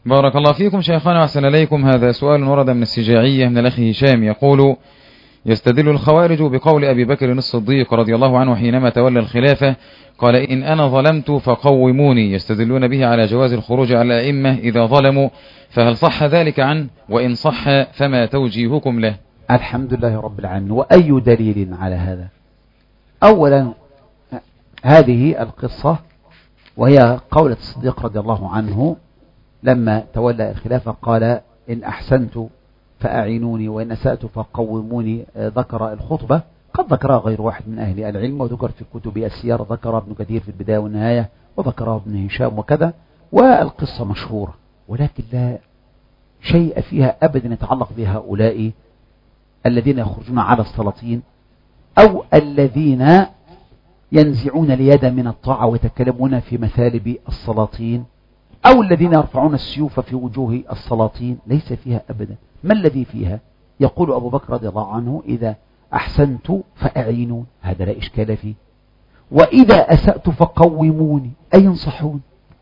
بارك الله فيكم شيخنا وأحسن إليكم. هذا سؤال ورد من السجاعية من الأخ هشام يقول: يستدل الخوارج بقول أبي بكر الصديق رضي الله عنه حينما تولى الخلافة قال: إن أنا ظلمت فقوموني، يستدلون به على جواز الخروج على الأئمة إذا ظلموا، فهل صح ذلك عنه؟ وإن صح فما توجيهكم له؟ الحمد لله رب العالمين. وأي دليل على هذا؟ أولا هذه القصة وهي قولة الصديق رضي الله عنه لما تولى الخلافة قال: إن أحسنت فأعينوني وإن أسأت فقوموني. ذكر الخطبة، قد ذكرها غير واحد من أهل العلم، وذكر في كتب السير، ذكر ابن كثير في البداية والنهاية، وذكرها ابن هشام وكذا، والقصة مشهورة، ولكن لا شيء فيها أبدا يتعلق بهؤلاء الذين يخرجون على السلاطين أو الذين ينزعون اليد من الطاعة ويتكلمون في مثالب السلاطين أو الذين يرفعون السيوف في وجوه السلاطين. ليس فيها أبدا. ما الذي فيها؟ يقول أبو بكر رضي الله عنه: إذا أحسنت فأعينون، هذا لا إشكال فيه. وإذا أسأت فقوموني، أي انصحون.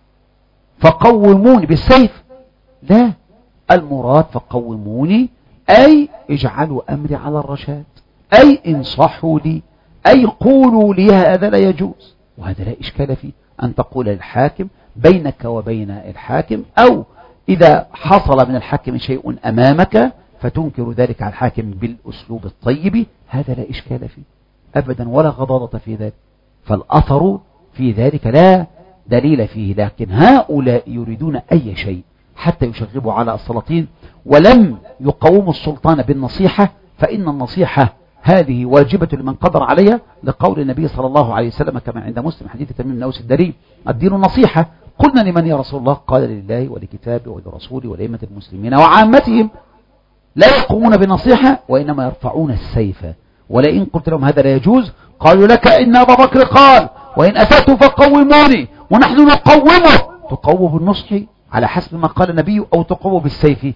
فقوموني بالسيف؟ لا، المراد فقوموني أي اجعلوا أمري على الرشاد، أي انصحوا لي، أي قولوا لي هذا لا يجوز. وهذا لا إشكال فيه أن تقول للحاكم بينك وبين الحاكم، أو إذا حصل من الحاكم شيء أمامك فتنكر ذلك على الحاكم بالأسلوب الطيب، هذا لا إشكال فيه أبدا ولا غضاضة في ذلك. فالأثر في ذلك لا دليل فيه. لكن هؤلاء يريدون أي شيء حتى يشغبوا على السلاطين ولم يقوموا السلطان بالنصيحة، فإن النصيحة هذه واجبة لمن قدر عليها، لقول النبي صلى الله عليه وسلم كما عند مسلم حديث تميم بن أوس الداري: الدين النصيحة. قلنا: لمن يا رسول الله؟ قال: لله ولكتابه ولرسوله ولأئمة المسلمين وعامتهم. لا يقومون بالنصيحة وإنما يرفعون السيف. ولئن قلت لهم هذا لا يجوز قالوا لك إن أبا بكر قال: وإن أسأت فقوموني، ونحن نقومه. تقوم بالنصح على حسب ما قال النبي أو تقوم بالسيف؟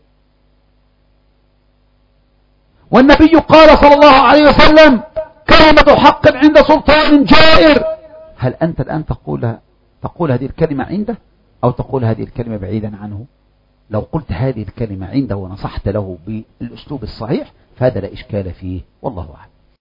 والنبي قال صلى الله عليه وسلم: كلمة حق عند سلطان جائر. هل أنت الآن تقول هذه الكلمة عنده أو تقول هذه الكلمة بعيدا عنه؟ لو قلت هذه الكلمة عنده ونصحت له بالأسلوب الصحيح فهذا لا إشكال فيه، والله أعلم.